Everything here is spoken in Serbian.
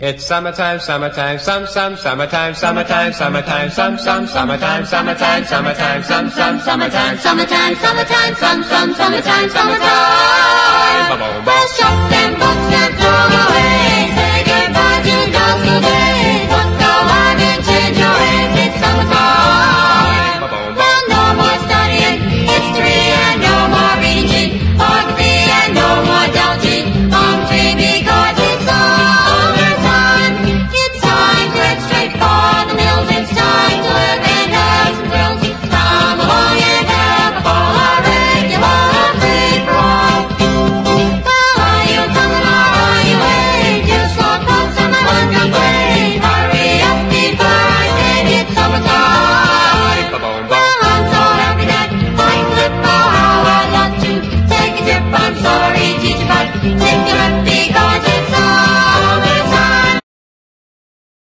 It's summertime, summertime, summertime, summertime, summertime, summertime, summertime, summertime, summertime, summertime, summertime, summertime. We'll shop and books and throw away.